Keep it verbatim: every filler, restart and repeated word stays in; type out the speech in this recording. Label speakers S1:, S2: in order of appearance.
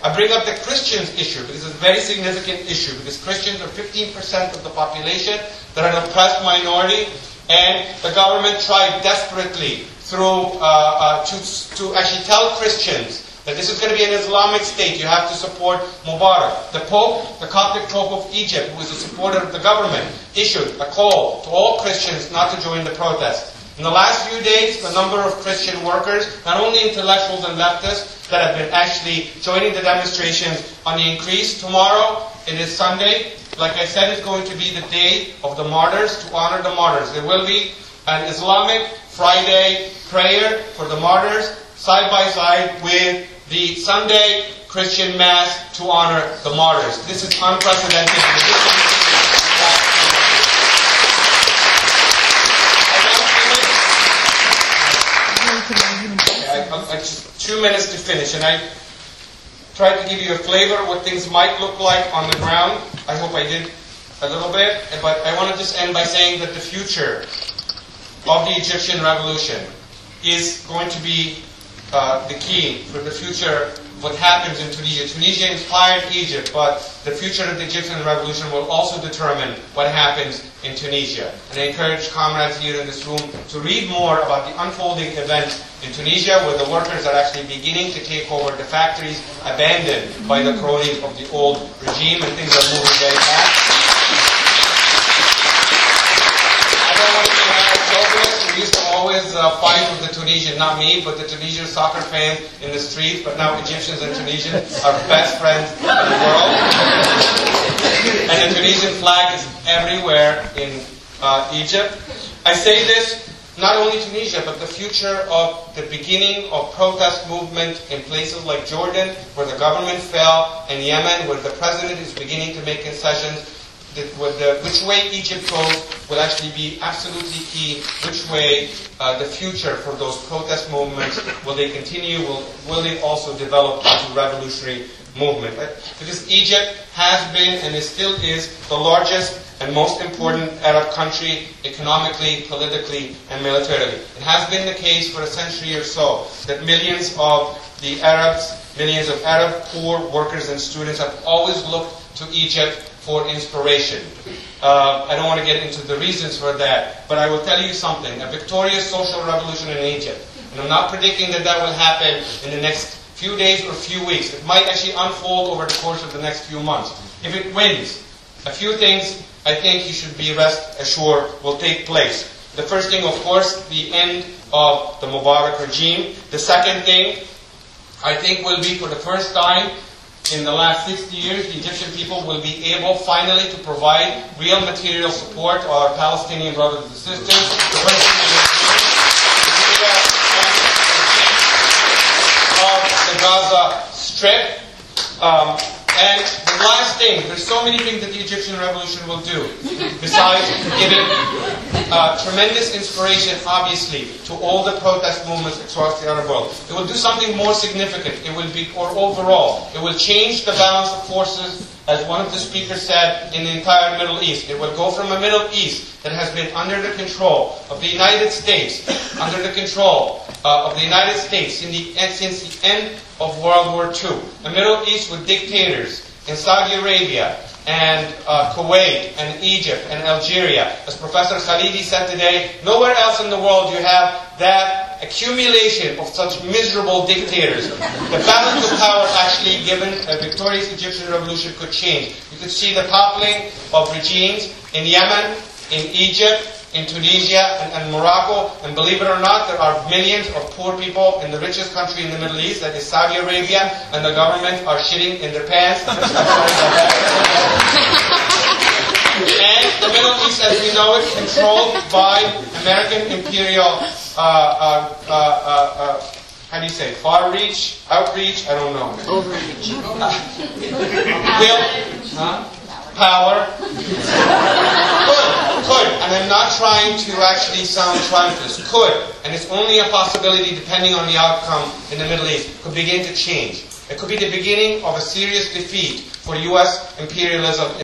S1: I bring up the Christians issue because it's a very significant issue, because Christians are fifteen percent of the population. They're an oppressed minority, and the government tried desperately through uh, uh, to, to actually tell Christians that this is going to be an Islamic state. You have to support Mubarak. The Pope, the Coptic Pope of Egypt, who is a supporter of the government, issued a call to all Christians not to join the protest. In the last few days, the number of Christian workers, not only intellectuals and leftists, that have been actually joining the demonstrations on the increase. Tomorrow, it is Sunday. Like I said, it's going to be the day of the martyrs, to honor the martyrs. There will be an Islamic Friday prayer for the martyrs, side by side with the Sunday Christian Mass to honor the martyrs. This is unprecedented. I, I, I just two minutes to finish, and I tried to give you a flavor of what things might look like on the ground. I hope I did a little bit, but I want to just end by saying that the future of the Egyptian revolution is going to be uh, the key for the future of what happens in Tunisia. Tunisia inspired Egypt, but the future of the Egyptian revolution will also determine what happens in Tunisia. And I encourage comrades here in this room to read more about the unfolding events in Tunisia, where the workers are actually beginning to take over the factories abandoned by the cronies of the old regime, and things are moving very fast. I don't want to be a chauvinist. We used to always uh, fight with the Tunisian, not me, but the Tunisian soccer fans in the street. But now Egyptians and Tunisians are best friends in the world. And the Tunisian flag is everywhere in uh, Egypt. I say this, not only Tunisia, but the future of the beginning of protest movement in places like Jordan, where the government fell, and Yemen, where the president is beginning to make concessions. The, the, which way Egypt goes will actually be absolutely key. Which way uh, the future for those protest movements, will they continue? Will, will they also develop into revolutionary movement? Because Egypt has been and it still is the largest and most important Arab country economically, politically, and militarily. It has been the case for a century or so that millions of the Arabs, millions of Arab poor workers and students have always looked to Egypt for inspiration. Uh, I don't want to get into the reasons for that, but I will tell you something. A victorious social revolution in Egypt, and I'm not predicting that that will happen in the next few days or few weeks. It might actually unfold over the course of the next few months. If it wins, a few things I think you should be rest assured will take place. The first thing, of course, the end of the Mubarak regime. The second thing, I think, will be for the first time in the last sixty years, the Egyptian people will be able finally to provide real material support to our Palestinian brothers and sisters. The first thing of the Gaza Strip. Um, and the last thing, there's so many things that the Egyptian revolution will do, besides giving uh, tremendous inspiration, obviously, to all the protest movements across the Arab world. It will do something more significant. It will be, or overall, it will change the balance of forces, as one of the speakers said, in the entire Middle East. It will go from a Middle East that has been under the control of the United States, under the control uh, of the United States in the, since the end of World War Two. A Middle East with dictators in Saudi Arabia and uh, Kuwait and Egypt and Algeria. As Professor Khalidi said today, nowhere else in the world you have that accumulation of such miserable dictators. The balance of power actually given a victorious Egyptian revolution could change. You could see the toppling of regimes in Yemen, in Egypt, in Tunisia, and, and Morocco. And believe it or not, there are millions of poor people in the richest country in the Middle East, that is Saudi Arabia, and the government are shitting in their pants. And the Middle East, as we know it, controlled by American imperial, uh, uh, uh, uh, uh, how do you say, far reach, outreach, I don't know.
S2: Overreach.
S1: Will, huh? Power. Could, could, and I'm not trying to actually sound triumphant. Could, and it's only a possibility depending on the outcome in the Middle East, could begin to change. It could be the beginning of a serious defeat for U S imperialism.